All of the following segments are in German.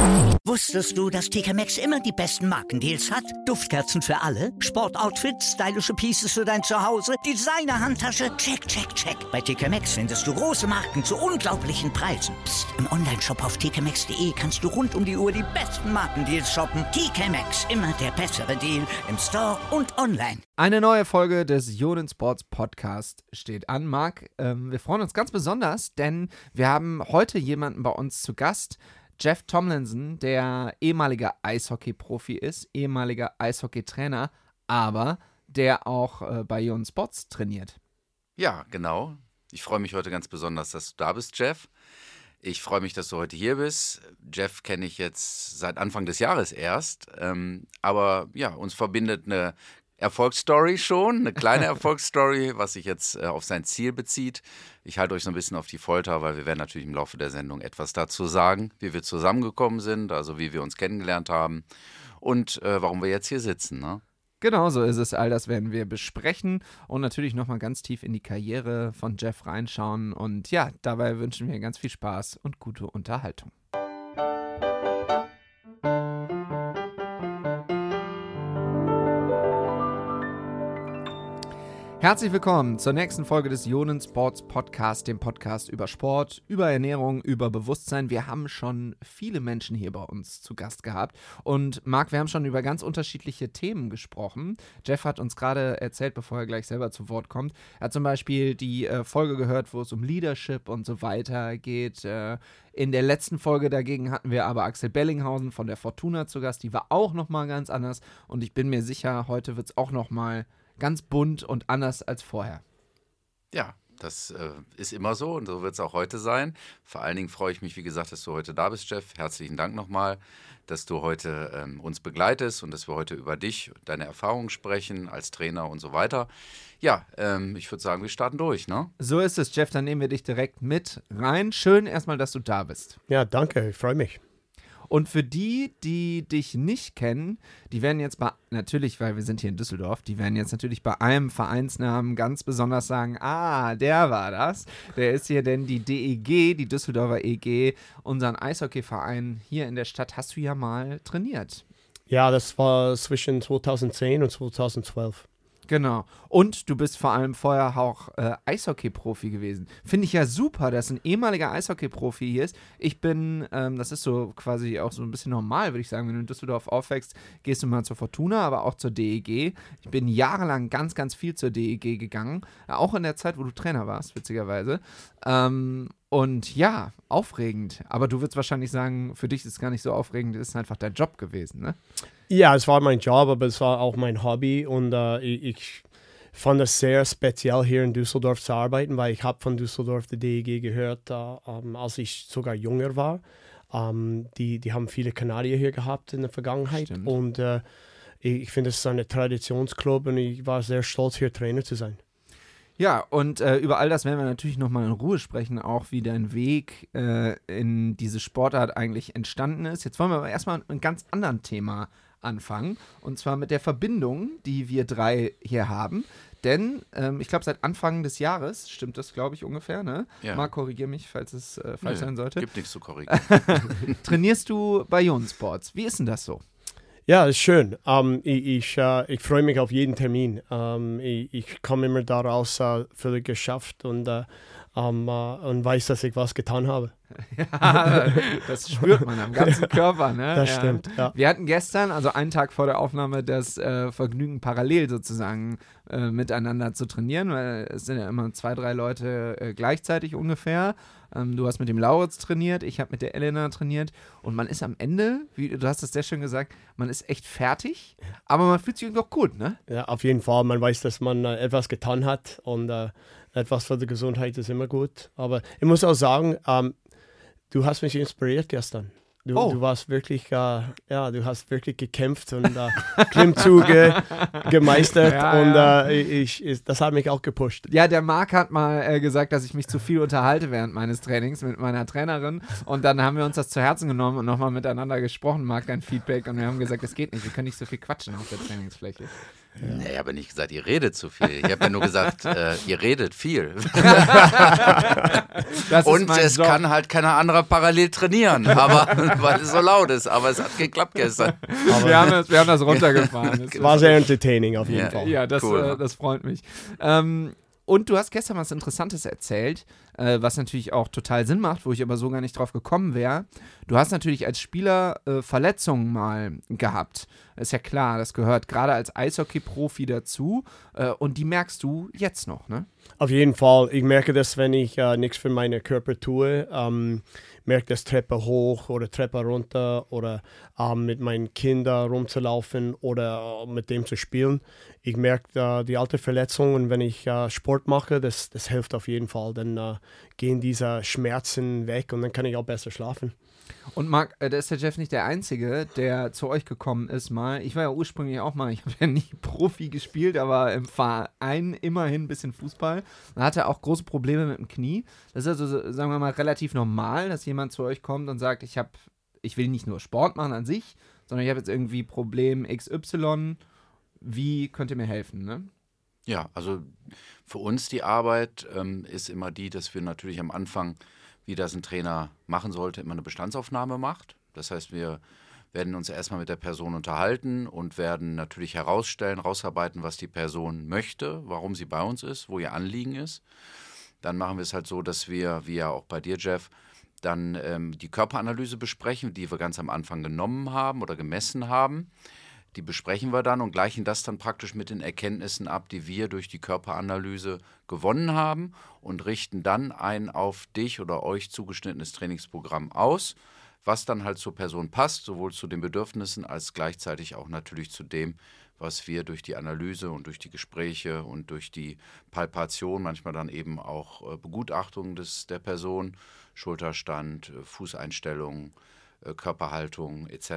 Wusstest du, dass TK Maxx immer die besten Markendeals hat? Duftkerzen für alle, Sportoutfits, stylische Pieces für dein Zuhause, Designer-Handtasche, check, check, check. Bei TK Maxx findest du große Marken zu unglaublichen Preisen. Psst. Im Onlineshop auf tkmaxx.de kannst du rund um die Uhr die besten Markendeals shoppen. TK Maxx, immer der bessere Deal im Store und online. Eine neue Folge des Ionen Sports Podcast steht an. Marc, wir freuen uns ganz besonders, denn wir haben heute jemanden bei uns zu Gast, Jeff Tomlinson, der ehemaliger Eishockey-Profi ist, ehemaliger Eishockey-Trainer, aber der auch bei Ionen Sports trainiert. Ja, genau. Ich freue mich heute ganz besonders, dass du da bist, Jeff. Ich freue mich, dass du heute hier bist. Jeff kenne ich jetzt seit Anfang des Jahres erst, aber ja, uns verbindet eine Erfolgsstory schon, eine kleine Erfolgsstory, was sich jetzt auf sein Ziel bezieht. Ich halte euch so ein bisschen auf die Folter, weil wir werden natürlich im Laufe der Sendung etwas dazu sagen, wie wir zusammengekommen sind, also wie wir uns kennengelernt haben und warum wir jetzt hier sitzen, ne? Genau so ist es. All das werden wir besprechen und natürlich nochmal ganz tief in die Karriere von Jeff reinschauen. Und ja, dabei wünschen wir ganz viel Spaß und gute Unterhaltung. Herzlich willkommen zur nächsten Folge des Ionen Sports Podcast, dem Podcast über Sport, über Ernährung, über Bewusstsein. Wir haben schon viele Menschen hier bei uns zu Gast gehabt und Marc, wir haben schon über ganz unterschiedliche Themen gesprochen. Jeff hat uns gerade erzählt, bevor er gleich selber zu Wort kommt, er hat zum Beispiel die Folge gehört, wo es um Leadership und so weiter geht. In der letzten Folge dagegen hatten wir aber Axel Bellinghausen von der Fortuna zu Gast, die war auch nochmal ganz anders und ich bin mir sicher, heute wird es auch nochmal ganz bunt und anders als vorher. Ja, das ist immer so und so wird es auch heute sein. Vor allen Dingen freue ich mich, wie gesagt, dass du heute da bist, Jeff. Herzlichen Dank nochmal, dass du heute uns begleitest und dass wir heute über dich, deine Erfahrungen sprechen als Trainer und so weiter. Ja, ich würde sagen, wir starten durch, ne? So ist es, Jeff, dann nehmen wir dich direkt mit rein. Schön erstmal, dass du da bist. Ja, danke, ich freue mich. Und für die, die dich nicht kennen, die werden jetzt natürlich, weil wir sind hier in Düsseldorf, die werden jetzt natürlich bei einem Vereinsnamen ganz besonders sagen, der war das. Der ist hier denn die DEG, die Düsseldorfer EG, unseren Eishockeyverein hier in der Stadt. Hast du ja mal trainiert. Ja, das war zwischen 2010 und 2012. Genau. Und du bist vor allem vorher auch Eishockey-Profi gewesen. Finde ich ja super, dass ein ehemaliger Eishockey-Profi hier ist. Ich bin, das ist so quasi auch so ein bisschen normal, würde ich sagen. Wenn du in Düsseldorf aufwächst, gehst du mal zur Fortuna, aber auch zur DEG. Ich bin jahrelang ganz, ganz viel zur DEG gegangen. Auch in der Zeit, wo du Trainer warst, witzigerweise. Und ja, aufregend. Aber du würdest wahrscheinlich sagen, für dich ist es gar nicht so aufregend, es ist einfach dein Job gewesen, ne? Ja, es war mein Job, aber es war auch mein Hobby und ich fand es sehr speziell, hier in Düsseldorf zu arbeiten, weil ich habe von Düsseldorf die DEG gehört, als ich sogar jünger war. Die haben viele Kanadier hier gehabt in der Vergangenheit. Stimmt. Und ich finde, es ist ein Traditionsclub und ich war sehr stolz, hier Trainer zu sein. Ja, und über all das werden wir natürlich nochmal in Ruhe sprechen, auch wie dein Weg in diese Sportart eigentlich entstanden ist. Jetzt wollen wir aber erstmal mit einem ganz anderen Thema anfangen, und zwar mit der Verbindung, die wir drei hier haben. Denn ich glaube, seit Anfang des Jahres, stimmt das, glaube ich, ungefähr, ne? Ja. Marc, korrigiere mich, falls es falsch sein sollte. Gibt nichts zu korrigieren. Trainierst du bei Ionen Sports? Wie ist denn das so? Ja, das ist schön. Ich freue mich auf jeden Termin. Ich komme immer daraus völlig geschafft und weiß, dass ich was getan habe. Ja, das spürt man am ganzen Körper, ne? Das stimmt, ja. Wir hatten gestern, also einen Tag vor der Aufnahme, das Vergnügen, parallel sozusagen miteinander zu trainieren, weil es sind ja immer 2, 3 Leute gleichzeitig ungefähr. Du hast mit dem Lauritz trainiert, ich habe mit der Elena trainiert und man ist am Ende, wie du hast es sehr schön gesagt, man ist echt fertig, aber man fühlt sich irgendwie auch gut, ne? Ja, auf jeden Fall. Man weiß, dass man etwas getan hat und etwas für die Gesundheit ist immer gut. Aber ich muss auch sagen, du hast mich inspiriert gestern. Du warst wirklich, du hast wirklich gekämpft und Klimmzüge gemeistert und das hat mich auch gepusht. Ja, der Marc hat mal gesagt, dass ich mich zu viel unterhalte während meines Trainings mit meiner Trainerin und dann haben wir uns das zu Herzen genommen und nochmal miteinander gesprochen, Marc, dein Feedback, und wir haben gesagt, das geht nicht, wir können nicht so viel quatschen auf der Trainingsfläche. Nee, ich habe nicht gesagt, ihr redet zu viel. Ich habe ja nur gesagt, ihr redet viel. Und es kann halt keiner anderer parallel trainieren, weil es so laut ist. Aber es hat geklappt gestern. Wir haben das runtergefahren. Es war sehr entertaining auf jeden Fall. Ja, das freut mich. Und du hast gestern was Interessantes erzählt, was natürlich auch total Sinn macht, wo ich aber so gar nicht drauf gekommen wäre. Du hast natürlich als Spieler Verletzungen mal gehabt. Ist ja klar, das gehört gerade als Eishockey-Profi dazu. Und die merkst du jetzt noch, ne? Auf jeden Fall. Ich merke das, wenn ich nichts für meinen Körper tue. Merke das Treppe hoch oder Treppe runter oder mit meinen Kindern rumzulaufen oder mit dem zu spielen. Ich merke die alte Verletzungen, wenn ich Sport mache, das hilft auf jeden Fall. Dann gehen diese Schmerzen weg und dann kann ich auch besser schlafen. Und Marc, da ist der Jeff nicht der Einzige, der zu euch gekommen ist mal. Ich war ja ursprünglich auch mal, ich habe ja nie Profi gespielt, aber im Verein immerhin ein bisschen Fußball. Man hatte auch große Probleme mit dem Knie. Das ist also, sagen wir mal, relativ normal, dass jemand zu euch kommt und sagt, ich will nicht nur Sport machen an sich, sondern ich habe jetzt irgendwie Problem XY. Wie könnt ihr mir helfen, ne? Ja, also für uns die Arbeit ist immer die, dass wir natürlich am Anfang, wie das ein Trainer machen sollte, immer eine Bestandsaufnahme macht. Das heißt, wir werden uns erstmal mit der Person unterhalten und werden natürlich rausarbeiten, was die Person möchte, warum sie bei uns ist, wo ihr Anliegen ist. Dann machen wir es halt so, dass wir, wie ja auch bei dir, Jeff, dann die Körperanalyse besprechen, die wir ganz am Anfang genommen haben oder gemessen haben. Die besprechen wir dann und gleichen das dann praktisch mit den Erkenntnissen ab, die wir durch die Körperanalyse gewonnen haben und richten dann ein auf dich oder euch zugeschnittenes Trainingsprogramm aus, was dann halt zur Person passt, sowohl zu den Bedürfnissen als gleichzeitig auch natürlich zu dem, was wir durch die Analyse und durch die Gespräche und durch die Palpation, manchmal dann eben auch Begutachtung der Person, Schulterstand, Fußeinstellung, Körperhaltung etc.,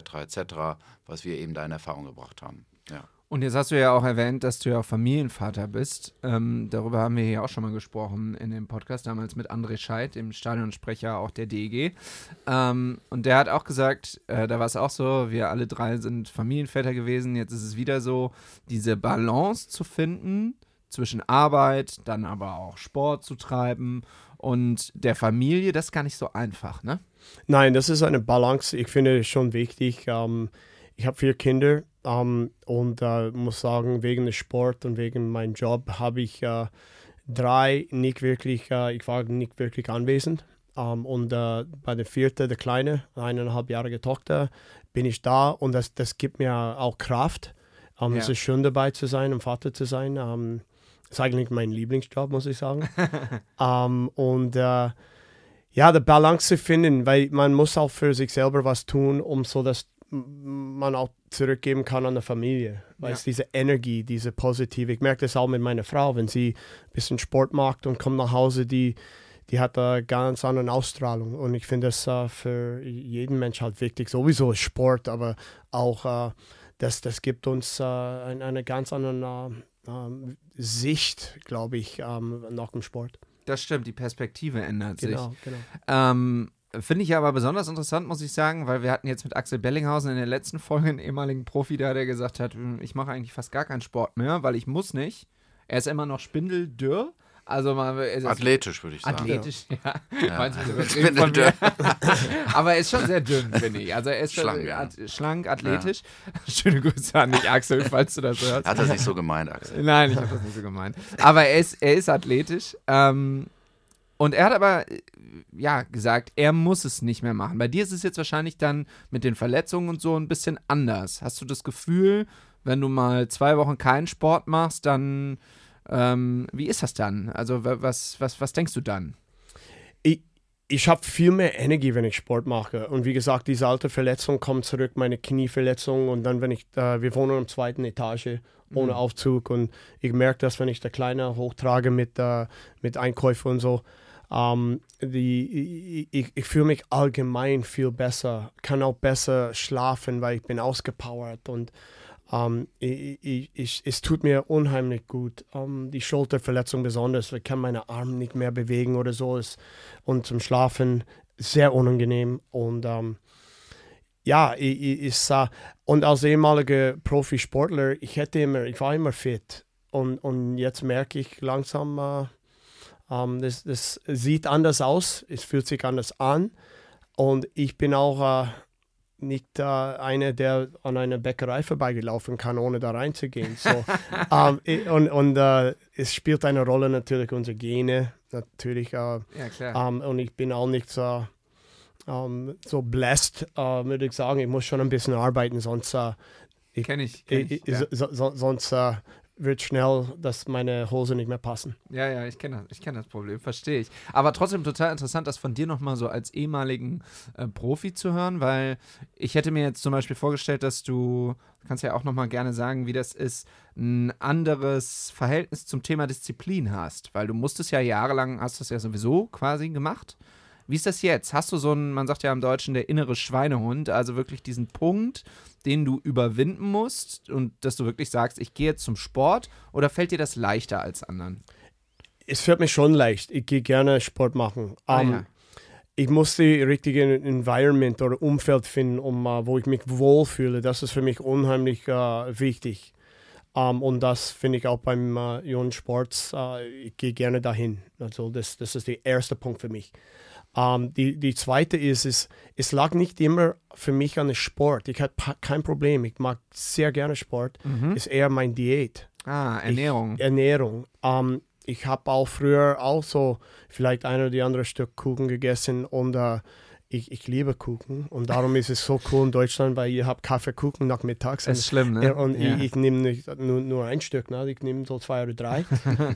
was wir eben da in Erfahrung gebracht haben. Ja. Und jetzt hast du ja auch erwähnt, dass du ja auch Familienvater bist. Darüber haben wir hier auch schon mal gesprochen in dem Podcast, damals mit André Scheidt, dem Stadionsprecher auch der DEG. Und der hat auch gesagt, da war es auch so, wir alle drei sind Familienväter gewesen. Jetzt ist es wieder so, diese Balance zu finden zwischen Arbeit, dann aber auch Sport zu treiben und der Familie, das ist gar nicht so einfach, ne? Nein, das ist eine Balance. Ich finde es schon wichtig. Ich habe 4 Kinder und muss sagen, wegen des Sport und wegen meinem Job habe ich 3 nicht wirklich, ich war nicht wirklich anwesend. Und bei der 4., der kleine, 1,5-jährige Tochter, bin ich da und das gibt mir auch Kraft. Es ist schön dabei zu sein und Vater zu sein. Das ist eigentlich mein Lieblingsjob, muss ich sagen. Die Balance zu finden, weil man muss auch für sich selber was tun, um so, dass man auch zurückgeben kann an der Familie. Weil es diese Energie, diese positive, ich merke das auch mit meiner Frau, wenn sie ein bisschen Sport macht und kommt nach Hause, die hat eine ganz andere Ausstrahlung. Und ich finde das für jeden Mensch halt wichtig. Sowieso ist Sport, aber auch das gibt uns eine ganz andere Sicht, glaube ich, nach dem Sport. Das stimmt, die Perspektive ändert sich. Genau. Finde ich aber besonders interessant, muss ich sagen, weil wir hatten jetzt mit Axel Bellinghausen in der letzten Folge einen ehemaligen Profi, der gesagt hat, ich mache eigentlich fast gar keinen Sport mehr, weil ich muss nicht. Er ist immer noch spindeldürr. Also athletisch, würde ich sagen. Athletisch, ja. Spindeldürr. Aber er ist schon sehr dünn, finde ich. Also er ist schlank, athletisch. Ja. Schöne Grüße an dich, Axel, falls du das hörst. Hat das nicht so gemeint, Axel? Nein, ich habe das nicht so gemeint. Aber er ist athletisch. Und er hat aber gesagt, er muss es nicht mehr machen. Bei dir ist es jetzt wahrscheinlich dann mit den Verletzungen und so ein bisschen anders. Hast du das Gefühl, wenn du mal 2 Wochen keinen Sport machst, dann wie ist das dann? Also was denkst du dann? Ich habe viel mehr Energie, wenn ich Sport mache. Und wie gesagt, diese alte Verletzung kommt zurück, meine Knieverletzung. Und dann, wenn wir wohnen am 2. Etage ohne Aufzug. Und ich merke das, wenn ich der Kleine hochtrage mit Einkäufen und so. Ich fühle mich allgemein viel besser, kann auch besser schlafen, weil ich bin ausgepowert und es tut mir unheimlich gut. Die Schulterverletzung besonders, ich kann meine Arme nicht mehr bewegen oder so. Und zum Schlafen sehr unangenehm. Und ja, und als ehemaliger Profisportler, ich war immer fit. Und jetzt merke ich langsam, das sieht anders aus, es fühlt sich anders an. Und ich bin auch nicht einer, der an einer Bäckerei vorbeigelaufen kann, ohne da reinzugehen. So, es spielt eine Rolle natürlich unsere Gene, natürlich. Ja, klar. Und ich bin auch nicht so blessed, würde ich sagen. Ich muss schon ein bisschen arbeiten, sonst sonst wird schnell, dass meine Hose nicht mehr passen. Ja, ich kenne das Problem, verstehe ich. Aber trotzdem total interessant, das von dir nochmal so als ehemaligen Profi zu hören, weil ich hätte mir jetzt zum Beispiel vorgestellt, dass du kannst ja auch nochmal gerne sagen, wie das ist, ein anderes Verhältnis zum Thema Disziplin hast, weil du musstest ja jahrelang, hast das ja sowieso quasi gemacht. Wie ist das jetzt? Hast du so einen, man sagt ja im Deutschen, der innere Schweinehund, also wirklich diesen Punkt, den du überwinden musst und dass du wirklich sagst, ich gehe jetzt zum Sport, oder fällt dir das leichter als anderen? Es fällt mir schon leicht. Ich gehe gerne Sport machen. Ja. Ich muss die richtige Environment oder Umfeld finden, wo ich mich wohlfühle. Das ist für mich unheimlich wichtig. Und das finde ich auch beim Juniorensport. Ich gehe gerne dahin. Also das ist der erste Punkt für mich. Die zweite ist, es lag nicht immer für mich an den Sport. Ich hatte kein Problem. Ich mag sehr gerne Sport. Ist eher meine Diät. Ernährung. Ernährung. Ich habe auch früher auch so vielleicht ein oder die andere Stück Kuchen gegessen und ich liebe Kuchen und darum ist es so cool in Deutschland, weil ihr habt Kaffeekuchen nachmittags. Das ist schlimm, ne? Und ja. ich nehme nicht nur ein Stück, ne? Ich nehme so 2 oder 3.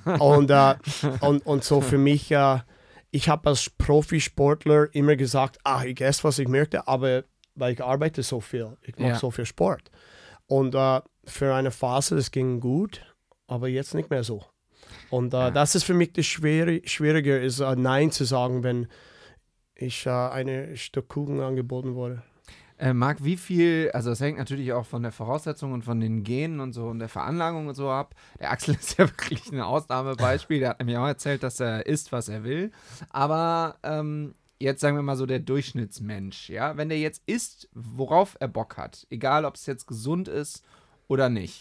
und so für mich, ich habe als Profisportler immer gesagt, ich esse, was ich möchte, aber weil ich arbeite so viel, ich mache so viel Sport. Und für eine Phase, das ging gut, aber jetzt nicht mehr so. Und das ist für mich das Schwierige, ist Nein zu sagen, wenn ich ein Stück Kuchen angeboten wurde. Marc, wie viel, also das hängt natürlich auch von der Voraussetzung und von den Genen und so und der Veranlagung und so ab. Der Axel ist ja wirklich ein Ausnahmebeispiel, der hat mir auch erzählt, dass er isst, was er will. Aber jetzt sagen wir mal so der Durchschnittsmensch, ja, wenn der jetzt isst, worauf er Bock hat, egal ob es jetzt gesund ist oder nicht.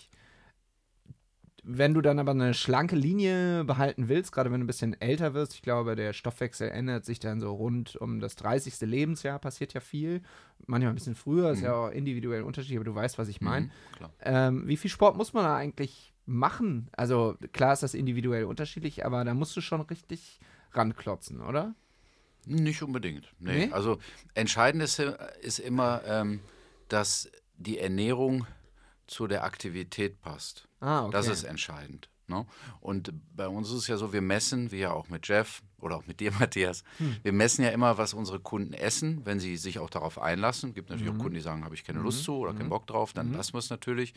Wenn du dann aber eine schlanke Linie behalten willst, gerade wenn du ein bisschen älter wirst, ich glaube, der Stoffwechsel ändert sich dann so rund um das 30. Lebensjahr, passiert ja viel. Manchmal ein bisschen früher, ist ja auch individuell unterschiedlich, aber du weißt, was ich meine. Wie viel Sport muss man da eigentlich machen? Also klar ist das individuell unterschiedlich, aber da musst du schon richtig ranklotzen, oder? Nicht unbedingt. Nee. Also entscheidend ist immer, dass die Ernährung zu der Aktivität passt. Okay. Das ist entscheidend. Ne? Und bei uns ist es ja so, wir messen, wie ja auch mit Jeff oder auch mit dir, Matthias, wir messen ja immer, was unsere Kunden essen, wenn sie sich auch darauf einlassen. Es gibt natürlich auch Kunden, die sagen, habe ich keine Lust zu oder keinen Bock drauf, dann lassen wir es natürlich.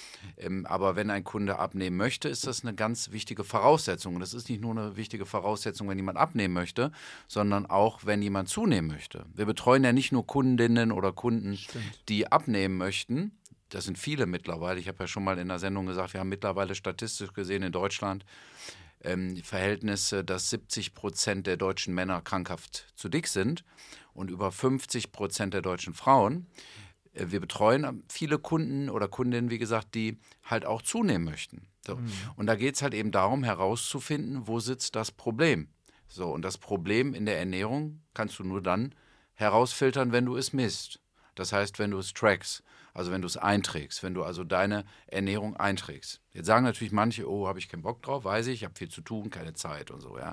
Aber wenn ein Kunde abnehmen möchte, ist das eine ganz wichtige Voraussetzung. Und das ist nicht nur eine wichtige Voraussetzung, wenn jemand abnehmen möchte, sondern auch, wenn jemand zunehmen möchte. Wir betreuen ja nicht nur Kundinnen oder Kunden, die abnehmen möchten. Das sind viele mittlerweile. Ich habe ja schon mal in der Sendung gesagt, wir haben mittlerweile statistisch gesehen in Deutschland Verhältnisse, dass 70% der deutschen Männer krankhaft zu dick sind und über 50% der deutschen Frauen. Wir betreuen viele Kunden oder Kundinnen, wie gesagt, die halt auch zunehmen möchten. So. Und da geht es halt eben darum, herauszufinden, wo sitzt das Problem. So, und das Problem in der Ernährung kannst du nur dann herausfiltern, wenn du es misst. Das heißt, wenn du es trackst, also wenn du es einträgst, wenn du also deine Ernährung einträgst. Jetzt sagen natürlich manche, habe ich keinen Bock drauf, weiß ich habe viel zu tun, keine Zeit und so, ja.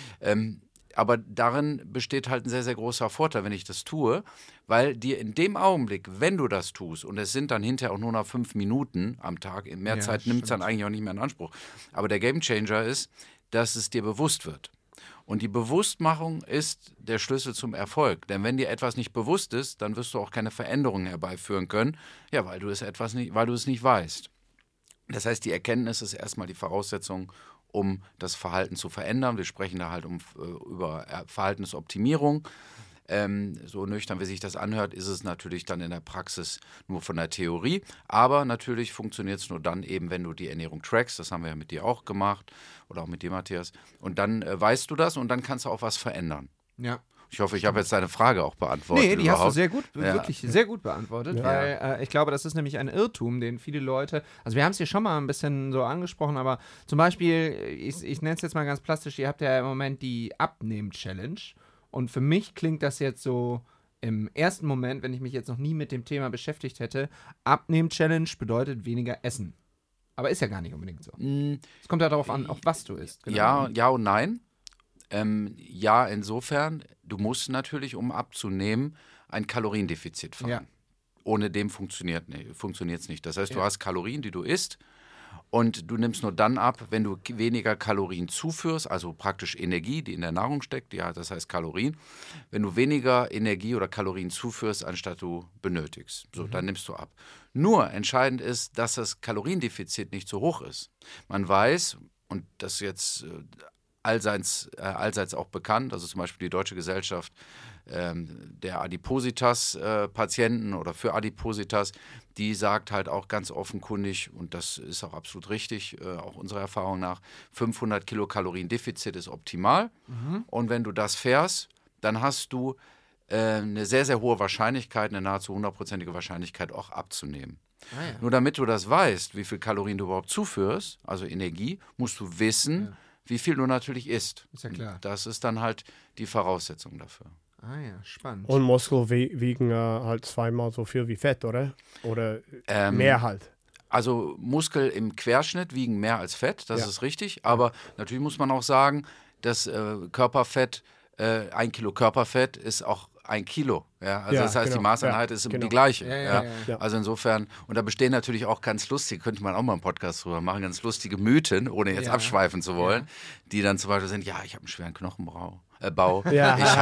Aber darin besteht halt ein sehr, sehr großer Vorteil, wenn ich das tue, weil dir in dem Augenblick, wenn du das tust, und es sind dann hinterher auch nur noch 5 Minuten am Tag, in mehr Zeit nimmt es dann eigentlich auch nicht mehr in Anspruch. Aber der Gamechanger ist, dass es dir bewusst wird. Und die Bewusstmachung ist der Schlüssel zum Erfolg. Denn wenn dir etwas nicht bewusst ist, dann wirst du auch keine Veränderungen herbeiführen können, ja, weil du es nicht weißt. Das heißt, die Erkenntnis ist erstmal die Voraussetzung, um das Verhalten zu verändern. Wir sprechen da halt über Verhaltensoptimierung. So nüchtern, wie sich das anhört, ist es natürlich dann in der Praxis nur von der Theorie. Aber natürlich funktioniert es nur dann eben, wenn du die Ernährung trackst. Das haben wir ja mit dir auch gemacht oder auch mit dir, Matthias. Und dann weißt du das und dann kannst du auch was verändern. Ja. Ich hoffe, ich habe jetzt deine Frage auch beantwortet. Nee, die überhaupt. hast du sehr gut, wirklich sehr gut beantwortet, weil ich glaube, das ist nämlich ein Irrtum, den viele Leute, also wir haben es hier schon mal ein bisschen so angesprochen, aber zum Beispiel, ich nenne es jetzt mal ganz plastisch, ihr habt ja im Moment die Abnehmen-Challenge und für mich klingt das jetzt so im ersten Moment, wenn ich mich jetzt noch nie mit dem Thema beschäftigt hätte, Abnehmen-Challenge bedeutet weniger essen. Aber ist ja gar nicht unbedingt so. Es kommt ja darauf an, auch was du isst. Genau. Ja und nein. Ja, insofern, du musst natürlich, um abzunehmen, ein Kaloriendefizit fahren. Ja. Ohne dem funktioniert es nicht. Das heißt, du hast Kalorien, die du isst und du nimmst nur dann ab, wenn du weniger Kalorien zuführst, also praktisch Energie, die in der Nahrung steckt, ja, das heißt Kalorien. Wenn du weniger Energie oder Kalorien zuführst, anstatt du benötigst, so, dann nimmst du ab. Nur entscheidend ist, dass das Kaloriendefizit nicht so hoch ist. Man weiß, und das jetzt allseits auch bekannt, also zum Beispiel die Deutsche Gesellschaft der Adipositas-Patienten oder für Adipositas, die sagt halt auch ganz offenkundig, und das ist auch absolut richtig, auch unserer Erfahrung nach, 500 Kilokalorien Defizit ist optimal. Und wenn du das fährst, dann hast du eine sehr, sehr hohe Wahrscheinlichkeit, eine nahezu 100%ige Wahrscheinlichkeit auch abzunehmen. Nur damit du das weißt, wie viel Kalorien du überhaupt zuführst, also Energie, musst du wissen, wie viel du natürlich isst. Ist ja klar. Das ist dann halt die Voraussetzung dafür. Ah ja, spannend. Und Muskel wiegen halt zweimal so viel wie Fett, oder? Oder mehr halt. Also Muskel im Querschnitt wiegen mehr als Fett, das ist richtig. Aber natürlich muss man auch sagen, dass Körperfett, 1 Kilo Körperfett ist auch 1 Kilo. Ja? Also das heißt, die Maßeinheit ist die gleiche. Ja. Also insofern, und da bestehen natürlich auch ganz lustige, könnte man auch mal einen Podcast drüber machen, ganz lustige Mythen, ohne jetzt abschweifen zu wollen, die dann zum Beispiel sind, ja, ich habe einen schweren Knochenbau. Ich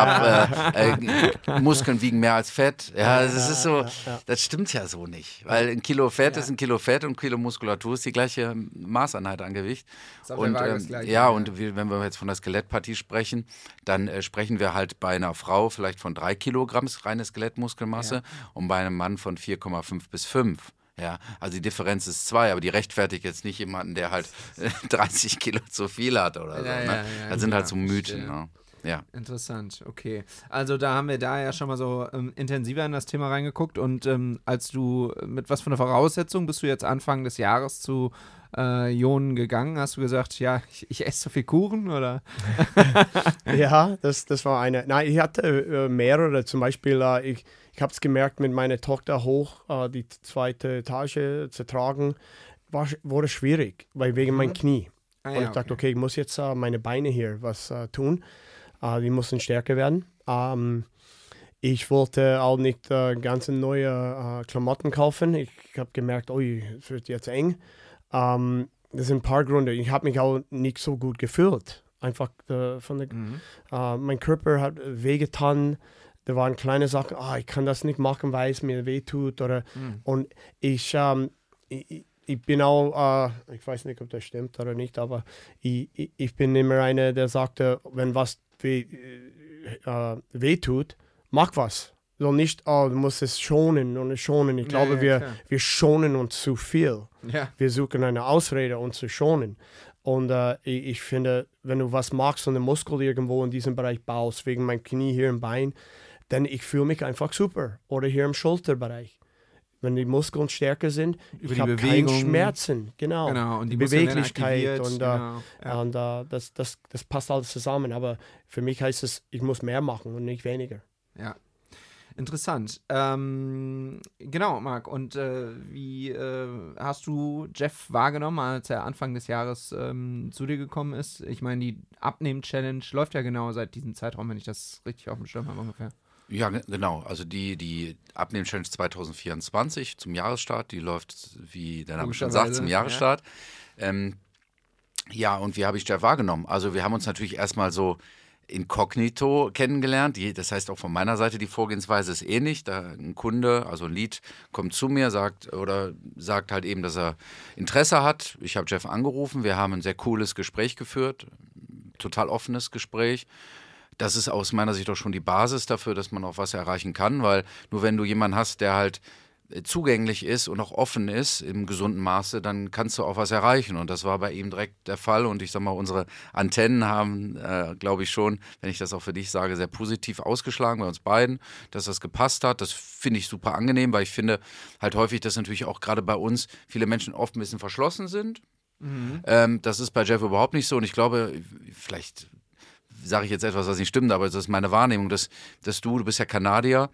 habe Muskeln wiegen mehr als Fett. Ja, das ist so, das stimmt ja so nicht. Weil ein Kilo Fett ist ein Kilo Fett und ein Kilo Muskulatur ist die gleiche Maßeinheit an Gewicht. Und und wenn wir jetzt von der Skelettpartie sprechen, dann sprechen wir halt bei einer Frau vielleicht von 3 Kilogramm reine Skelettmuskelmasse und bei einem Mann von 4,5 bis 5. Ja, also die Differenz ist 2, aber die rechtfertigt jetzt nicht jemanden, der halt 30 Kilo zu viel hat oder so. Das sind halt so Mythen. Ne? Ja. Interessant, okay. Also da haben wir da ja schon mal so intensiver in das Thema reingeguckt und als du, mit was für einer Voraussetzung bist du jetzt Anfang des Jahres zu Ionen gegangen? Hast du gesagt, ja, ich esse so viel Kuchen, oder? Ja, das war eine. Nein, ich hatte mehrere, zum Beispiel, ich habe es gemerkt, mit meiner Tochter hoch die 2. Etage zu tragen, wurde schwierig, weil wegen meinem Knie. Und ich dachte, okay, ich muss jetzt meine Beine hier was tun. Die mussten stärker werden. Ich wollte auch nicht ganz neue Klamotten kaufen. Ich habe gemerkt, es wird jetzt eng. Das sind ein paar Gründe. Ich habe mich auch nicht so gut gefühlt. Einfach mein Körper hat wehgetan. Da waren kleine Sachen, ich kann das nicht machen, weil es mir wehtut. Und ich bin auch, ich weiß nicht, ob das stimmt oder nicht, aber ich bin immer einer, der sagte, wenn was wehtut, mach was. So nicht, du musst es schonen und schonen. Ich glaube, wir schonen uns zu viel. Ja. Wir suchen eine Ausrede, uns zu schonen. Und ich finde, wenn du was magst und einen Muskel irgendwo in diesem Bereich baust, wegen meinem Knie hier im Bein, dann ich fühle mich einfach super. Oder hier im Schulterbereich. Wenn die Muskeln stärker sind, ich habe keine Schmerzen. Genau. Und die Beweglichkeit und das passt alles zusammen. Aber für mich heißt es, ich muss mehr machen und nicht weniger. Ja. Interessant. Genau, Marc. Und wie hast du Jeff wahrgenommen, als er Anfang des Jahres zu dir gekommen ist? Ich meine, die Abnehmen-Challenge läuft ja genau seit diesem Zeitraum, wenn ich das richtig auf dem Schirm habe ungefähr. Ja, genau. Also die Abnehmen-Challenge 2024 zum Jahresstart, die läuft, wie der Name schon sagt, zum Jahresstart. Und wie habe ich Jeff wahrgenommen? Also wir haben uns natürlich erstmal so inkognito kennengelernt. Das heißt auch von meiner Seite, die Vorgehensweise ist ähnlich. Da ein Kunde, also ein Lead, kommt zu mir, sagt halt eben, dass er Interesse hat. Ich habe Jeff angerufen, wir haben ein sehr cooles Gespräch geführt, total offenes Gespräch. Das ist aus meiner Sicht auch schon die Basis dafür, dass man auch was erreichen kann, weil nur wenn du jemanden hast, der halt zugänglich ist und auch offen ist im gesunden Maße, dann kannst du auch was erreichen. Und das war bei ihm direkt der Fall. Und ich sag mal, unsere Antennen haben, glaube ich schon, wenn ich das auch für dich sage, sehr positiv ausgeschlagen bei uns beiden, dass das gepasst hat. Das finde ich super angenehm, weil ich finde halt häufig, dass natürlich auch gerade bei uns viele Menschen oft ein bisschen verschlossen sind. Das ist bei Jeff überhaupt nicht so. Und ich glaube, vielleicht sage ich jetzt etwas, was nicht stimmt, aber das ist meine Wahrnehmung, dass du bist ja Kanadier,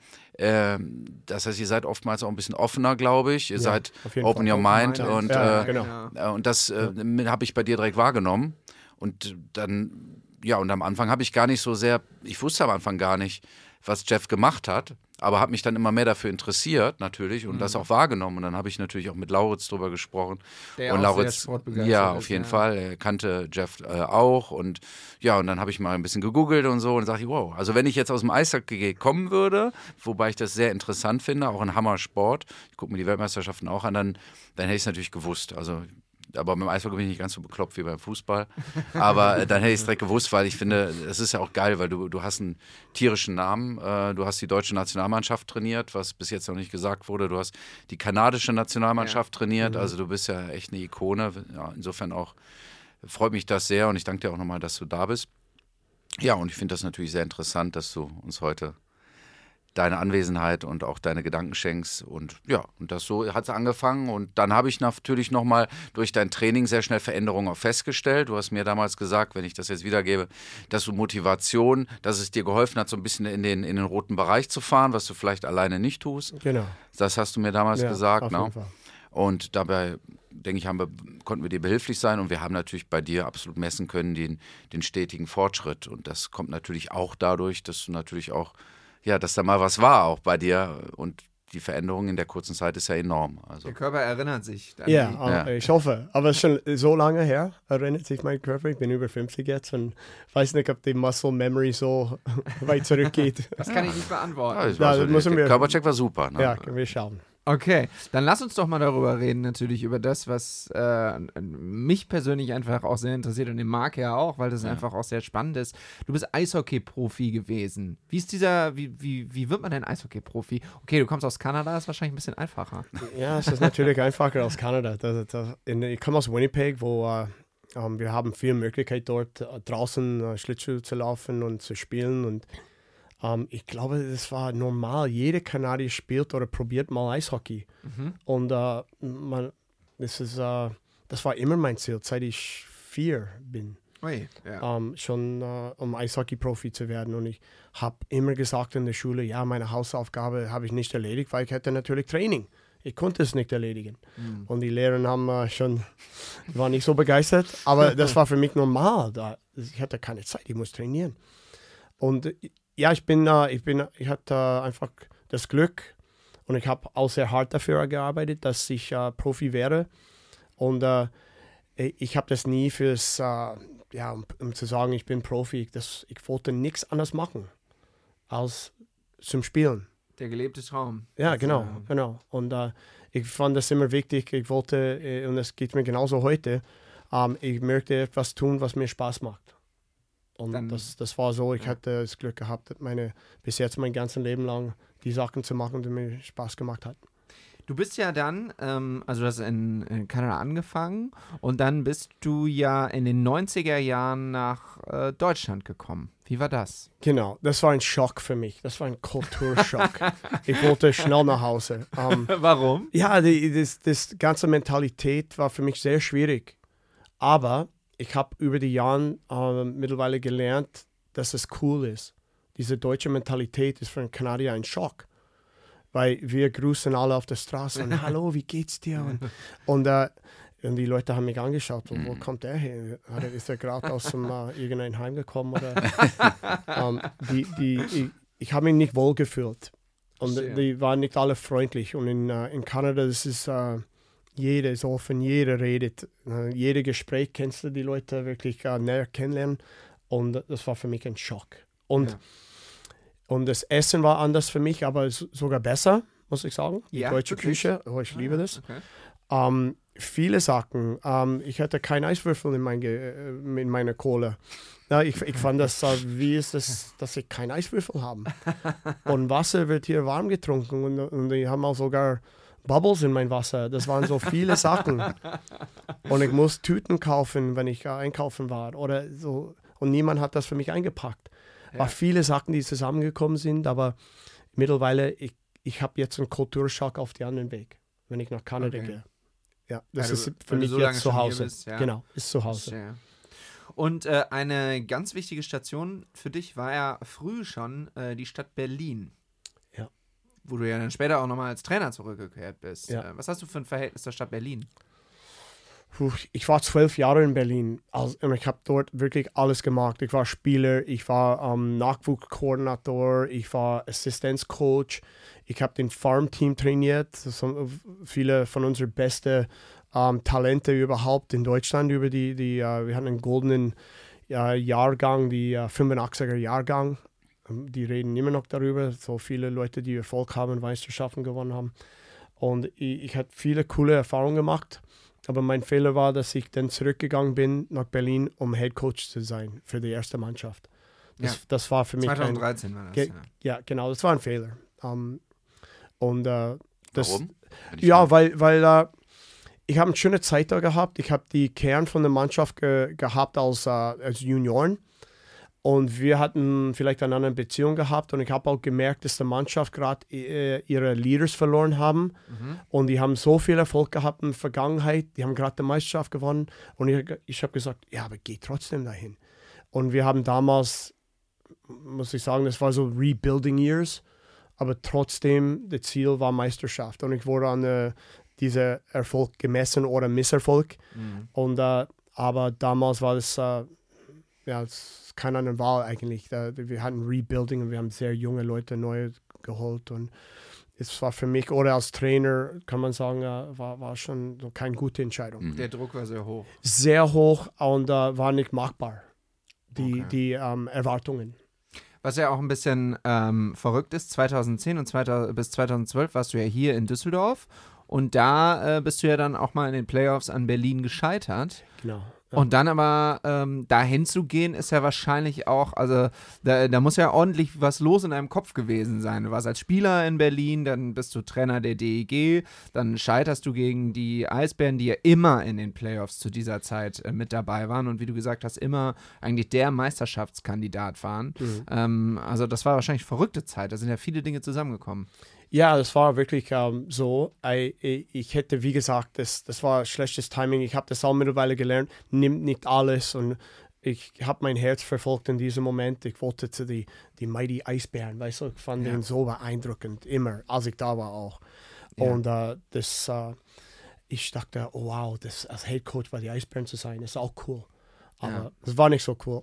das heißt, ihr seid oftmals auch ein bisschen offener, glaube ich, ihr seid open your mind und, und das habe ich bei dir direkt wahrgenommen und dann, und am Anfang habe ich gar nicht so sehr, ich wusste am Anfang gar nicht, was Jeff gemacht hat, aber habe mich dann immer mehr dafür interessiert natürlich und das auch wahrgenommen und dann habe ich natürlich auch mit Lauritz drüber gesprochen. Der und auch Lauritz, sehr sportbegeistert ja, auf jeden Fall, er kannte Jeff auch und und dann habe ich mal ein bisschen gegoogelt und so und sage ich, wow, also wenn ich jetzt aus dem Eishockey kommen würde, wobei ich das sehr interessant finde, auch ein Hammer-Sport, ich gucke mir die Weltmeisterschaften auch an, dann hätte ich es natürlich gewusst, also aber beim Eishockey bin ich nicht ganz so bekloppt wie beim Fußball. Aber dann hätte ich es direkt gewusst, weil ich finde, es ist ja auch geil, weil du hast einen tierischen Namen. Du hast die deutsche Nationalmannschaft trainiert, was bis jetzt noch nicht gesagt wurde. Du hast die kanadische Nationalmannschaft trainiert. Also du bist ja echt eine Ikone. Ja, insofern auch freut mich das sehr und ich danke dir auch nochmal, dass du da bist. Ja, und ich finde das natürlich sehr interessant, dass du uns heute deine Anwesenheit und auch deine Gedanken schenkst und und das so hat es angefangen und dann habe ich natürlich nochmal durch dein Training sehr schnell Veränderungen auch festgestellt. Du hast mir damals gesagt, wenn ich das jetzt wiedergebe, dass du Motivation, dass es dir geholfen hat, so ein bisschen in den roten Bereich zu fahren, was du vielleicht alleine nicht tust. Genau. Das hast du mir damals gesagt. Auf jeden Fall. Und dabei, denke ich, konnten wir dir behilflich sein und wir haben natürlich bei dir absolut messen können den stetigen Fortschritt und das kommt natürlich auch dadurch, dass du natürlich auch dass da mal was war auch bei dir und die Veränderung in der kurzen Zeit ist ja enorm. Also. Der Körper erinnert sich. Ich hoffe. Aber es ist schon so lange her, erinnert sich mein Körper. Ich bin über 50 jetzt und weiß nicht, ob die Muscle Memory so weit zurückgeht. Das kann ich nicht beantworten. Der Körpercheck war super. Ne? Ja, können wir schauen. Okay, dann lass uns doch mal darüber reden, natürlich über das, was mich persönlich einfach auch sehr interessiert und den Marc ja auch, weil das einfach auch sehr spannend ist. Du bist Eishockey-Profi gewesen. Wie wird man denn Eishockey-Profi? Okay, du kommst aus Kanada, ist wahrscheinlich ein bisschen einfacher. Ja, es ist natürlich einfacher als Kanada. Ich komme aus Winnipeg, wo wir haben viel Möglichkeit dort draußen Schlittschuh zu laufen und zu spielen und ich glaube, das war normal. Jeder Kanadier spielt oder probiert mal Eishockey. Und das war immer mein Ziel, seit ich 4 bin. Schon um Eishockey-Profi zu werden. Und ich habe immer gesagt in der Schule, meine Hausaufgabe habe ich nicht erledigt, weil ich hatte natürlich Training. Ich konnte es nicht erledigen. Und die Lehrer waren nicht so begeistert. Aber das war für mich normal. Ich hatte keine Zeit, ich muss trainieren. Und ich hatte einfach das Glück und ich habe auch sehr hart dafür gearbeitet, dass ich Profi wäre. Und ich habe das nie um zu sagen, ich bin Profi. Ich wollte nichts anderes machen als zum Spielen. Der gelebte Traum. Ja, genau. Und ich fand das immer wichtig. Ich wollte, und das geht mir genauso heute, ich möchte etwas tun, was mir Spaß macht. Und das war so, ich hatte das Glück gehabt, bis jetzt mein ganzes Leben lang die Sachen zu machen, die mir Spaß gemacht hat. Du bist ja dann, also du hast in Kanada angefangen und dann bist du ja in den 90er Jahren nach Deutschland gekommen. Wie war das? Genau, das war ein Schock für mich. Das war ein Kulturschock. Ich wollte schnell nach Hause. Warum? Ja, das ganze Mentalität war für mich sehr schwierig. Aber ich habe über die Jahre mittlerweile gelernt, dass es cool ist. Diese deutsche Mentalität ist für einen Kanadier ein Schock. Weil wir grüßen alle auf der Straße und hallo, wie geht's dir? Und die Leute haben mich angeschaut, wo kommt der her? Ist er gerade aus irgendeinem Heim gekommen? Oder? Ich habe mich nicht wohl gefühlt. Und die waren nicht alle freundlich. Und in Kanada, das ist... jeder ist offen, jeder redet. Jeder Gespräch kennst du die Leute wirklich näher kennenlernen. Und das war für mich ein Schock. Und das Essen war anders für mich, aber sogar besser, muss ich sagen. Die deutsche Küche, ich liebe das. Okay. Viele Sachen. Ich hatte keinen Eiswürfel in meiner Cola. Ich fand das, wie ist das, dass ich keinen Eiswürfel habe? Und Wasser wird hier warm getrunken. Und die haben auch sogar Bubbles in mein Wasser. Das waren so viele Sachen. Und ich muss Tüten kaufen, wenn ich einkaufen war oder so. Und niemand hat das für mich eingepackt. War viele Sachen, die zusammengekommen sind, aber mittlerweile, ich habe jetzt einen Kulturschock auf den anderen Weg, wenn ich nach Kanada gehe. Ja, das ist für mich so jetzt zu Hause. Bist, ja. Genau, ist zu Hause. Verstehe. Und eine ganz wichtige Station für dich war ja früh schon die Stadt Berlin. Ja. Wo du ja dann später auch nochmal als Trainer zurückgekehrt bist. Ja. Was hast du für ein Verhältnis zur Stadt Berlin? Ich war 12 Jahre in Berlin und ich habe dort wirklich alles gemacht. Ich war Spieler, ich war Nachwuchskoordinator, ich war Assistenzcoach, ich habe den Farmteam trainiert. Das sind viele von unseren besten Talente überhaupt in Deutschland. Wir hatten einen goldenen Jahrgang, die 85er Jahrgang. Die reden immer noch darüber. So viele Leute, die Erfolg haben, Meisterschaften gewonnen haben. Und ich habe viele coole Erfahrungen gemacht. Aber mein Fehler war, dass ich dann zurückgegangen bin nach Berlin, um Head Coach zu sein für die erste Mannschaft. Das war für mich 2013 war das. Ja, genau, das war ein Fehler. Warum? Ja, weil ich habe eine schöne Zeit da gehabt. Ich habe die Kern von der Mannschaft gehabt als Junioren. Und wir hatten vielleicht eine andere Beziehung gehabt. Und ich habe auch gemerkt, dass die Mannschaft gerade ihre Leaders verloren haben. Mhm. Und die haben so viel Erfolg gehabt in der Vergangenheit. Die haben gerade die Meisterschaft gewonnen. Und ich habe gesagt, ja, aber geh trotzdem dahin. Und wir haben damals, muss ich sagen, das war so Rebuilding Years. Aber trotzdem, das Ziel war Meisterschaft. Und ich wurde an dieser Erfolg gemessen oder Misserfolg. Mhm. Und, aber damals war das... es ist keine andere Wahl eigentlich. Wir hatten Rebuilding und wir haben sehr junge Leute neu geholt und es war für mich, oder als Trainer, kann man sagen, war schon so keine gute Entscheidung. Der Druck war sehr hoch. Sehr hoch und war nicht machbar, die Erwartungen. Was ja auch ein bisschen verrückt ist, 2010 und bis 2012 warst du ja hier in Düsseldorf und da bist du ja dann auch mal in den Playoffs an Berlin gescheitert. Genau. Und dann aber dahin zu gehen, ist ja wahrscheinlich auch, also da muss ja ordentlich was los in deinem Kopf gewesen sein. Du warst als Spieler in Berlin, dann bist du Trainer der DEG, dann scheiterst du gegen die Eisbären, die ja immer in den Playoffs zu dieser Zeit mit dabei waren und wie du gesagt hast, immer eigentlich der Meisterschaftskandidat waren. Mhm. Also das war wahrscheinlich verrückte Zeit, da sind ja viele Dinge zusammengekommen. Ja, das war wirklich so. Ich hätte, wie gesagt, das war schlechtes Timing. Ich habe das auch mittlerweile gelernt. Nimmt nicht alles. Und ich habe mein Herz verfolgt in diesem Moment. Ich wollte zu die Mighty Eisbären. Weißt du, ich fand den so beeindruckend. Immer, als ich da war auch. Ja. Und ich dachte, oh wow, das als Head Coach bei den Eisbären zu sein, ist auch cool. Aber das war nicht so cool.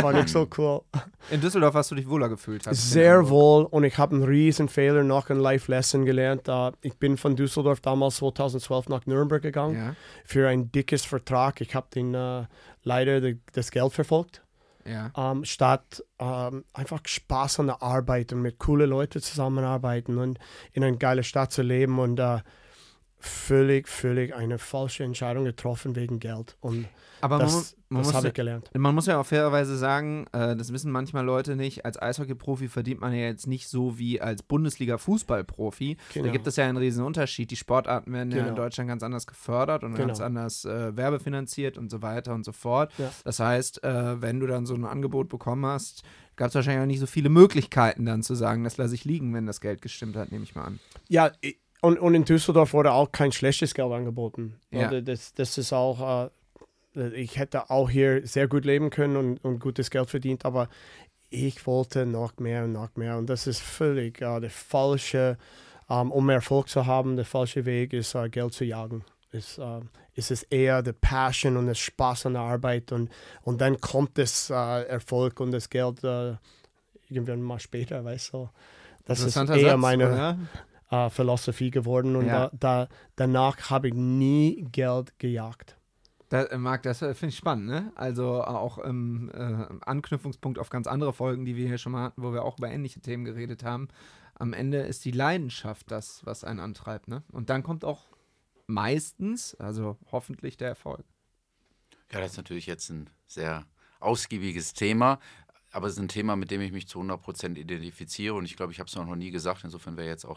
In Düsseldorf hast du dich wohler gefühlt? Sehr wohl und ich habe einen riesen Fehler nach einem Life-Lesson gelernt. Ich bin von Düsseldorf damals 2012 nach Nürnberg gegangen für ein dickes Vertrag. Ich habe leider das Geld verfolgt. Ja. Statt einfach Spaß an der Arbeit und mit coolen Leuten zusammenarbeiten und in einer geilen Stadt zu leben und völlig eine falsche Entscheidung getroffen wegen Geld. Und aber das habe ich gelernt. Man muss ja auch fairerweise sagen, das wissen manchmal Leute nicht, als Eishockey-Profi verdient man ja jetzt nicht so wie als Bundesliga-Fußball-Profi. Genau. Da gibt es ja einen riesen Unterschied. Die Sportarten werden ja in Deutschland ganz anders gefördert und ganz anders werbefinanziert und so weiter und so fort. Ja. Das heißt, wenn du dann so ein Angebot bekommen hast, gab es wahrscheinlich auch nicht so viele Möglichkeiten dann zu sagen, das lasse ich liegen, wenn das Geld gestimmt hat, nehme ich mal an. Ja, und in Düsseldorf wurde auch kein schlechtes Geld angeboten. Ja. Das ist auch... ich hätte auch hier sehr gut leben können und gutes Geld verdient, aber ich wollte noch mehr und noch mehr. Und das ist völlig der falsche, um Erfolg zu haben, der falsche Weg ist, Geld zu jagen. Es ist eher der Passion und der Spaß an der Arbeit und dann kommt das Erfolg und das Geld irgendwann mal später, weißt du. Das ist eher meine Philosophie geworden und danach habe ich nie Geld gejagt. Marc, das finde ich spannend, ne? Also auch im Anknüpfungspunkt auf ganz andere Folgen, die wir hier schon mal hatten, wo wir auch über ähnliche Themen geredet haben. Am Ende ist die Leidenschaft das, was einen antreibt, ne? Und dann kommt auch meistens, also hoffentlich der Erfolg. Ja, das ist natürlich jetzt ein sehr ausgiebiges Thema, aber es ist ein Thema, mit dem ich mich zu 100% identifiziere und ich glaube, ich habe es noch nie gesagt, insofern wäre jetzt auch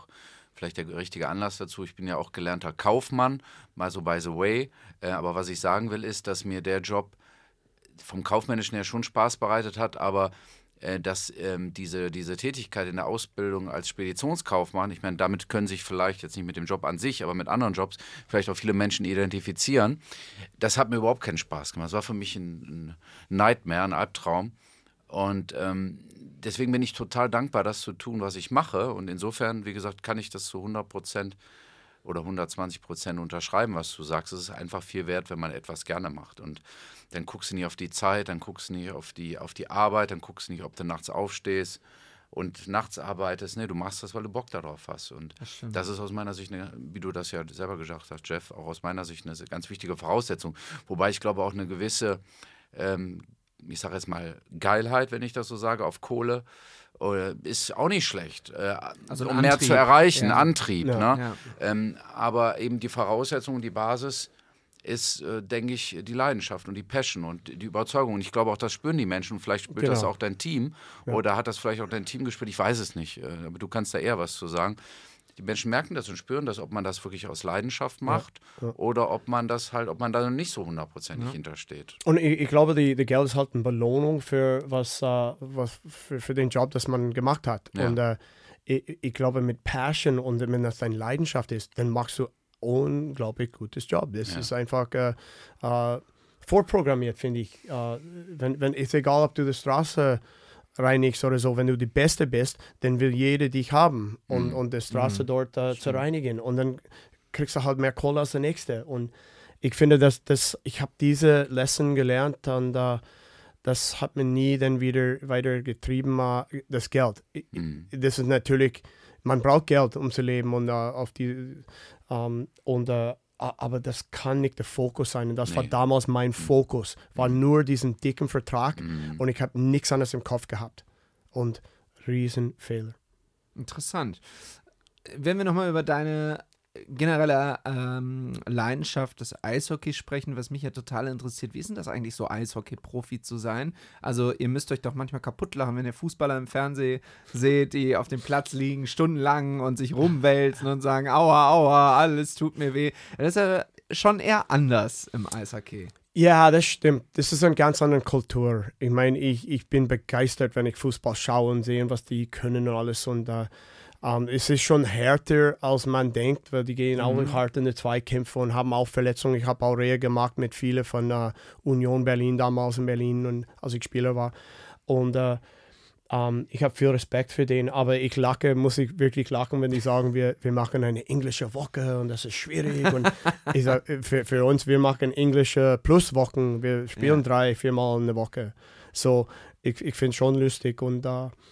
vielleicht der richtige Anlass dazu. Ich bin ja auch gelernter Kaufmann, mal so by the way. Aber was ich sagen will, ist, dass mir der Job vom Kaufmännischen her schon Spaß bereitet hat, aber dass diese Tätigkeit in der Ausbildung als Speditionskaufmann, ich meine, damit können sich vielleicht jetzt nicht mit dem Job an sich, aber mit anderen Jobs vielleicht auch viele Menschen identifizieren. Das hat mir überhaupt keinen Spaß gemacht. Das war für mich ein Nightmare, ein Albtraum. Und deswegen bin ich total dankbar, das zu tun, was ich mache. Und insofern, wie gesagt, kann ich das zu 100% oder 120% unterschreiben, was du sagst. Es ist einfach viel wert, wenn man etwas gerne macht. Und dann guckst du nicht auf die Zeit, dann guckst du nicht auf die Arbeit, dann guckst du nicht, ob du nachts aufstehst und nachts arbeitest. Nee, du machst das, weil du Bock darauf hast. Und das ist aus meiner Sicht, wie du das ja selber gesagt hast, Jeff, auch aus meiner Sicht eine ganz wichtige Voraussetzung. Wobei ich glaube auch eine gewisse, ich sage jetzt mal Geilheit, wenn ich das so sage, auf Kohle, ist auch nicht schlecht, also um mehr zu erreichen, Antrieb. Ja. Ne? Ja. Aber eben die Voraussetzung, die Basis ist, denke ich, die Leidenschaft und die Passion und die Überzeugung. Und ich glaube auch, das spüren die Menschen. Und vielleicht spürt das auch dein Team oder hat das vielleicht auch dein Team gespürt. Ich weiß es nicht, aber du kannst da eher was zu sagen. Die Menschen merken das und spüren das, ob man das wirklich aus Leidenschaft macht oder ob man da nicht so 100% hintersteht. Und ich glaube, die Geld ist halt eine Belohnung für für den Job, das man gemacht hat. Ja. Und ich glaube, mit Passion und wenn das deine Leidenschaft ist, dann machst du unglaublich gutes Job. Das ist einfach vorprogrammiert, finde ich. Wenn ist egal, ob du die Straße reinigst oder so, wenn du die Beste bist, dann will jeder dich haben und die Straße dort zu reinigen. Und dann kriegst du halt mehr Kohle als der Nächste. Und ich finde, dass ich habe diese Lesson gelernt und das hat mir nie dann wieder weiter getrieben, das Geld. Das ist natürlich, man braucht Geld, um zu leben und aber das kann nicht der Fokus sein. Und das war damals mein Fokus. War nur diesen dicken Vertrag und ich habe nichts anderes im Kopf gehabt. Und Riesenfehler. Interessant. Wenn wir nochmal über deine generelle Leidenschaft des Eishockey sprechen, was mich ja total interessiert, wie ist denn das eigentlich so, Eishockey-Profi zu sein? Also ihr müsst euch doch manchmal kaputt lachen, wenn ihr Fußballer im Fernsehen seht, die auf dem Platz liegen, stundenlang und sich rumwälzen und sagen, aua, aua, alles tut mir weh. Das ist ja schon eher anders im Eishockey. Ja, das stimmt. Das ist eine ganz andere Kultur. Ich meine, ich bin begeistert, wenn ich Fußball schaue und sehe, was die können und alles. Und es ist schon härter, als man denkt, weil die gehen auch hart in die Zweikämpfe und haben auch Verletzungen. Ich habe auch Reha gemacht mit vielen von Union Berlin, damals in Berlin, und als ich Spieler war. Und ich habe viel Respekt für den, aber muss ich wirklich lachen, wenn die sagen, wir machen eine englische Woche und das ist schwierig. Und ich sage, für uns, wir machen englische Pluswochen. Wir spielen 3-4 Mal in der Woche. So, ich finde es schon lustig und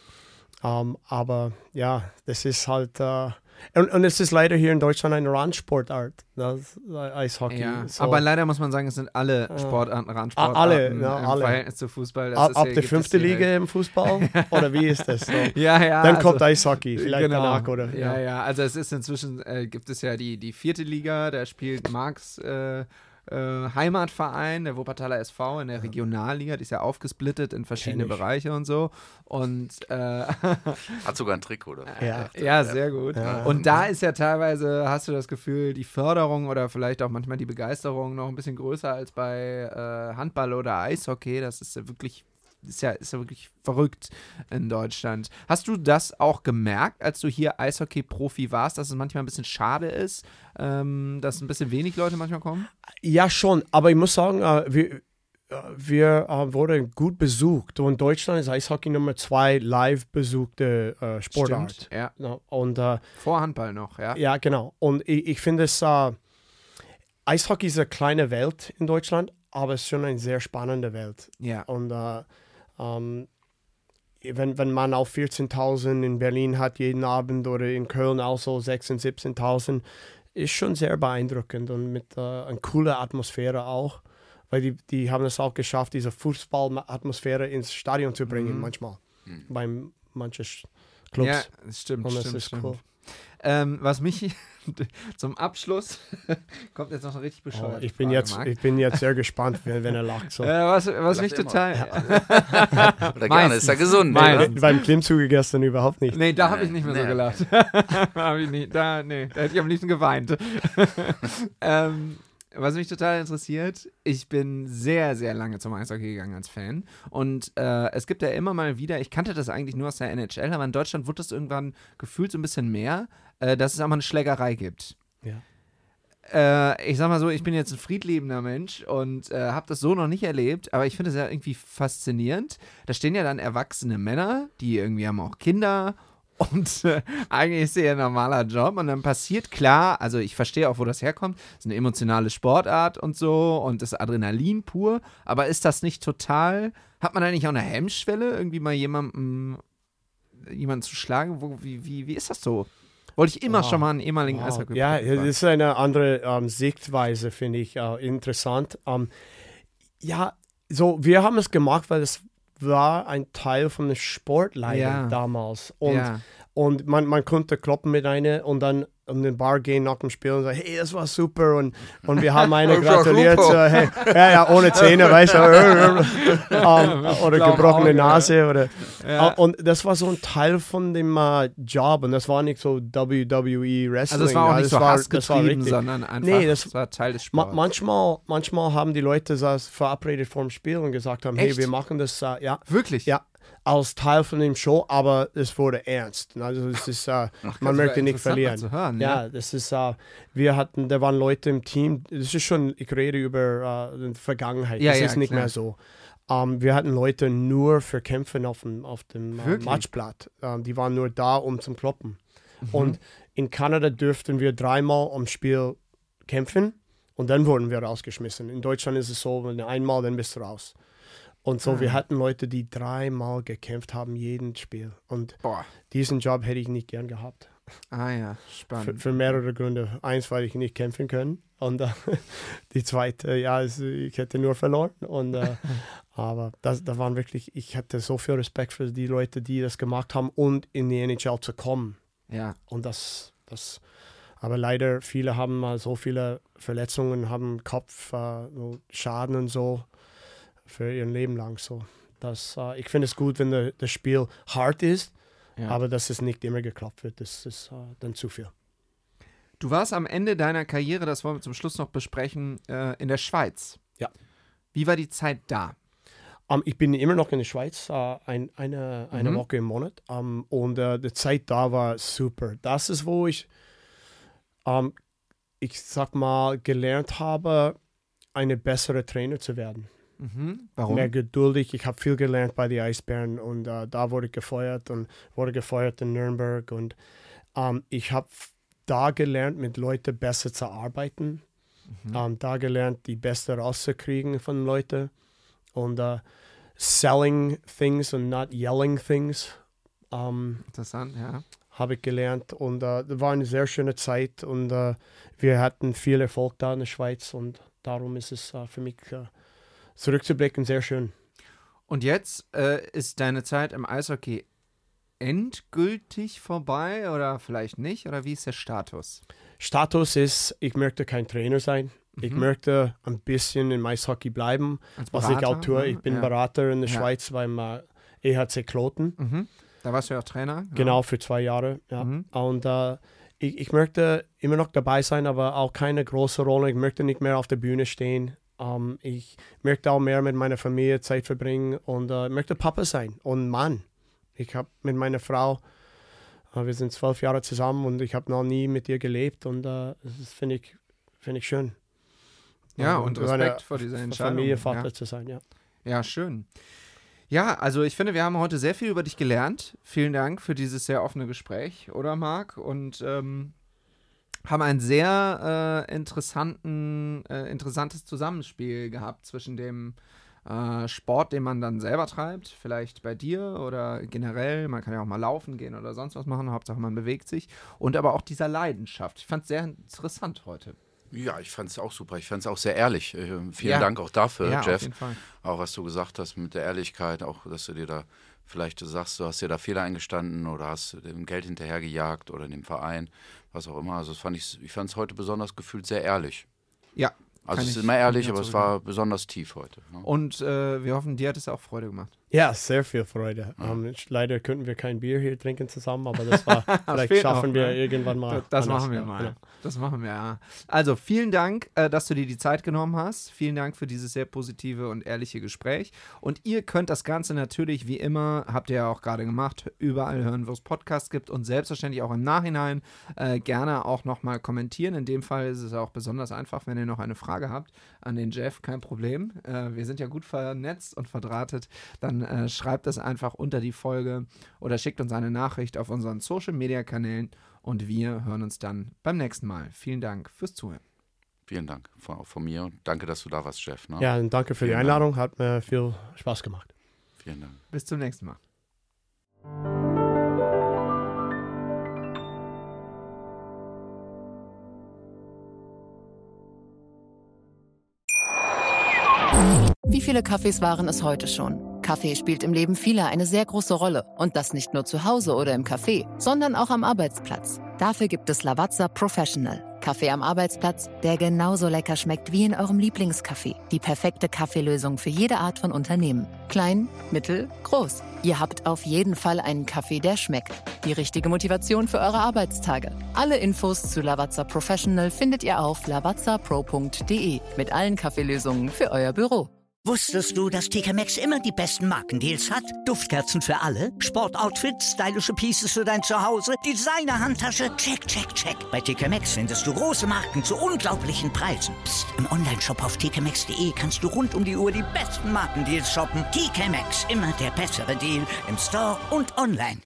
aber ja, das ist halt und es ist leider hier in Deutschland eine Randsportart, das Eishockey. Ja, so. aber leider muss man sagen, es sind alle Sportarten Randsportarten alle, im alle. Verhältnis zu Fußball. Ab der 5. Liga im Fußball? Oder wie ist das? So? Ja. Dann kommt Eishockey, vielleicht danach, oder? Ja, also es ist inzwischen, gibt es ja die 4. Liga, da spielt Marks Heimatverein, der Wuppertaler SV in der Regionalliga, die ist ja aufgesplittet in verschiedene Bereiche und so. Und hat sogar ein Trikot, oder? Ja, sehr gut. Ja. Und da ist ja teilweise, hast du das Gefühl, die Förderung oder vielleicht auch manchmal die Begeisterung noch ein bisschen größer als bei Handball oder Eishockey. Das ist ja wirklich wirklich verrückt in Deutschland. Hast du das auch gemerkt, als du hier Eishockey-Profi warst, dass es manchmal ein bisschen schade ist, dass ein bisschen wenig Leute manchmal kommen? Ja, schon. Aber ich muss sagen, wir wurden gut besucht. Und in Deutschland ist Eishockey Nummer 2 live besuchte Sportart. Stimmt, ja. Und, vor Handball noch, ja. Ja, genau. Und ich finde es, Eishockey ist eine kleine Welt in Deutschland, aber es ist schon eine sehr spannende Welt. Ja. Und wenn man auch 14.000 in Berlin hat jeden Abend oder in Köln auch so 16.000, 17.000, ist schon sehr beeindruckend und mit einer coolen Atmosphäre auch, weil die haben es auch geschafft, diese Fußballatmosphäre ins Stadion zu bringen manchmal, bei manchen Clubs. Ja, das stimmt. Und das ist cool. Was mich zum Abschluss kommt jetzt noch eine richtig bescheuerte ich bin jetzt sehr gespannt, wenn er lacht. So. Was mich total... Oder gerne, ist ja gesund. Beim Klimmzuge gestern überhaupt nicht. Nee, da habe ich nicht mehr so gelacht. Da hätte ich am liebsten geweint. Was mich total interessiert, ich bin sehr, sehr lange zum Eishockey gegangen als Fan und es gibt ja immer mal wieder, ich kannte das eigentlich nur aus der NHL, aber in Deutschland wurde das irgendwann gefühlt so ein bisschen mehr, dass es auch mal eine Schlägerei gibt. Ja. Ich sag mal so, ich bin jetzt ein friedliebender Mensch und habe das so noch nicht erlebt, aber ich finde es ja irgendwie faszinierend. Da stehen ja dann erwachsene Männer, die irgendwie haben auch Kinder. Und eigentlich ist es ja ein normaler Job und dann passiert, klar, also ich verstehe auch, wo das herkommt, es ist eine emotionale Sportart und so und das Adrenalin pur, aber ist das nicht total, hat man da nicht auch eine Hemmschwelle, irgendwie mal jemanden zu schlagen? Wie ist das so? Wollte ich immer schon mal einen ehemaligen Eishockey. Ja, das ist eine andere Sichtweise, finde ich interessant. Ja, so, wir haben es gemacht, weil es war ein Teil von der Sportleitung damals. Und man konnte kloppen mit einer und dann in den Bar gehen nach dem Spiel und sagen, hey, das war super. Und wir haben eine gratuliert. Hey, ohne Zähne, weißt du. Oder gebrochene Nase. Oder, und das war so ein Teil von dem Job. Und das war nicht so WWE Wrestling. Also das war auch nicht so hassgetrieben, sondern einfach, das war Teil des Sports. Manchmal haben die Leute das verabredet vor dem Spiel und gesagt haben, hey, wir machen das. Wirklich? Ja. Als Teil von dem Show, aber es wurde ernst. Also es ist, man möchte nicht verlieren. Zu hören, ja, das ist, da waren Leute im Team, das ist schon, ich rede über die Vergangenheit, das ist nicht mehr so. Wir hatten Leute nur für Kämpfen auf dem Matchblatt. Die waren nur da, um zum Kloppen. Und in Kanada dürften wir 3-mal am Spiel kämpfen und dann wurden wir rausgeschmissen. In Deutschland ist es so, wenn einmal, dann bist du raus. Und so, wir hatten Leute, die 3-mal gekämpft haben, jeden Spiel. Und diesen Job hätte ich nicht gern gehabt. Ah ja, spannend. Für mehrere Gründe. Eins, weil ich nicht kämpfen kann. Und die zweite, ich hätte nur verloren. Und, aber da waren wirklich, ich hatte so viel Respekt für die Leute, die das gemacht haben und in die NHL zu kommen. Ja. Und aber leider, viele haben mal so viele Verletzungen, haben Kopfschaden und so. Für ihr Leben lang so. Ich finde es gut, wenn das Spiel hart ist, aber dass es nicht immer geklappt wird. Das ist dann zu viel. Du warst am Ende deiner Karriere, das wollen wir zum Schluss noch besprechen, in der Schweiz. Ja. Wie war die Zeit da? Ich bin immer noch in der Schweiz, eine Woche im Monat. Und die Zeit da war super. Das ist, wo ich sag mal, gelernt habe, eine bessere Trainer zu werden. Warum? Mehr geduldig. Ich habe viel gelernt bei den Eisbären und da wurde ich gefeuert in Nürnberg und ich habe da gelernt, mit Leuten besser zu arbeiten. Da gelernt, die Beste rauszukriegen von Leuten und selling things and not yelling things. Interessant, ja. Habe ich gelernt und das war eine sehr schöne Zeit und wir hatten viel Erfolg da in der Schweiz und darum ist es für mich zurückzublicken sehr schön. Und jetzt ist deine Zeit im Eishockey endgültig vorbei oder vielleicht nicht? Oder wie ist der Status? Status ist, ich möchte kein Trainer sein. Ich möchte ein bisschen im Eishockey bleiben, was ich auch tue. Ich bin Berater in der Schweiz beim EHC Kloten. Da warst du ja auch Trainer. Genau, für 2 Jahre. Ja. Und ich möchte immer noch dabei sein, aber auch keine große Rolle. Ich möchte nicht mehr auf der Bühne stehen. Ich möchte auch mehr mit meiner Familie Zeit verbringen und möchte Papa sein und Mann. Ich habe mit meiner Frau, wir sind 12 Jahre zusammen und ich habe noch nie mit ihr gelebt und das finde ich schön. Ja, und Respekt vor dieser Entscheidung. Familienvater zu sein, ja. Ja, schön. Ja, also ich finde, wir haben heute sehr viel über dich gelernt. Vielen Dank für dieses sehr offene Gespräch, oder Marc? Und haben ein sehr interessantes Zusammenspiel gehabt zwischen dem Sport, den man dann selber treibt, vielleicht bei dir oder generell, man kann ja auch mal laufen gehen oder sonst was machen, Hauptsache man bewegt sich, und aber auch dieser Leidenschaft. Ich fand es sehr interessant heute. Ja, ich fand es auch super. Ich fand es auch sehr ehrlich. Vielen Dank auch dafür, Jeff. Auf jeden Fall. Auch was du gesagt hast mit der Ehrlichkeit, auch dass du dir da vielleicht sagst, du hast dir da Fehler eingestanden oder hast dem Geld hinterhergejagt oder dem Verein, was auch immer. Also ich fand es heute besonders gefühlt sehr ehrlich. Ja. Also es ist immer ehrlich, aber es war besonders tief heute. Ne? Und wir hoffen, dir hat es auch Freude gemacht. Ja, sehr viel Freude. Leider könnten wir kein Bier hier trinken zusammen, aber das war, vielleicht schaffen wir irgendwann mal. Das machen wir mal. Das machen wir, ja. Also vielen Dank, dass du dir die Zeit genommen hast. Vielen Dank für dieses sehr positive und ehrliche Gespräch. Und ihr könnt das Ganze natürlich, wie immer, habt ihr ja auch gerade gemacht, überall hören, wo es Podcasts gibt und selbstverständlich auch im Nachhinein gerne auch nochmal kommentieren. In dem Fall ist es auch besonders einfach, wenn ihr noch eine Frage habt an den Jeff, kein Problem. Wir sind ja gut vernetzt und verdrahtet. Dann schreibt das einfach unter die Folge oder schickt uns eine Nachricht auf unseren Social-Media-Kanälen und wir hören uns dann beim nächsten Mal. Vielen Dank fürs Zuhören. Vielen Dank von mir. Danke, dass du da warst, Jeff. Ne? Ja, und danke für die Einladung. Hat mir viel Spaß gemacht. Vielen Dank. Bis zum nächsten Mal. Wie viele Kaffees waren es heute schon? Kaffee spielt im Leben vieler eine sehr große Rolle. Und das nicht nur zu Hause oder im Café, sondern auch am Arbeitsplatz. Dafür gibt es Lavazza Professional. Kaffee am Arbeitsplatz, der genauso lecker schmeckt wie in eurem Lieblingscafé. Die perfekte Kaffeelösung für jede Art von Unternehmen. Klein, mittel, groß. Ihr habt auf jeden Fall einen Kaffee, der schmeckt. Die richtige Motivation für eure Arbeitstage. Alle Infos zu Lavazza Professional findet ihr auf lavazzapro.de mit allen Kaffeelösungen für euer Büro. Wusstest du, dass TK Maxx immer die besten Markendeals hat? Duftkerzen für alle, Sportoutfits, stylische Pieces für dein Zuhause, Designer-Handtasche, check, check, check. Bei TK Maxx findest du große Marken zu unglaublichen Preisen. Psst. Im Onlineshop auf tkmaxx.de kannst du rund um die Uhr die besten Markendeals shoppen. TK Maxx, immer der bessere Deal im Store und online.